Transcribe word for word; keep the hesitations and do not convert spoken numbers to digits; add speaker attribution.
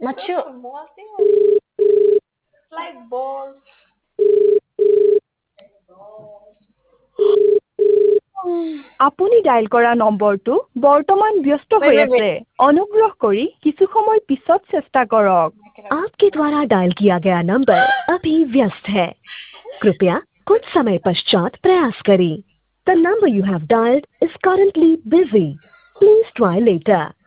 Speaker 1: Macho.
Speaker 2: Like balls.
Speaker 3: আপুনি dial কৰা নম্বৰটো বৰ্তমান ব্যস্ত
Speaker 1: Wait,
Speaker 3: হৈ
Speaker 1: wait, wait.
Speaker 3: আছে অনুগ্ৰহ কৰি কিছু সময় পিছত চেষ্টা কৰক
Speaker 4: आपके द्वारा डायल किया गया नंबर अभी व्यस्त है कृपया कुछ समय पश्चात प्रयास करें the number you have dialled is currently busy please try letter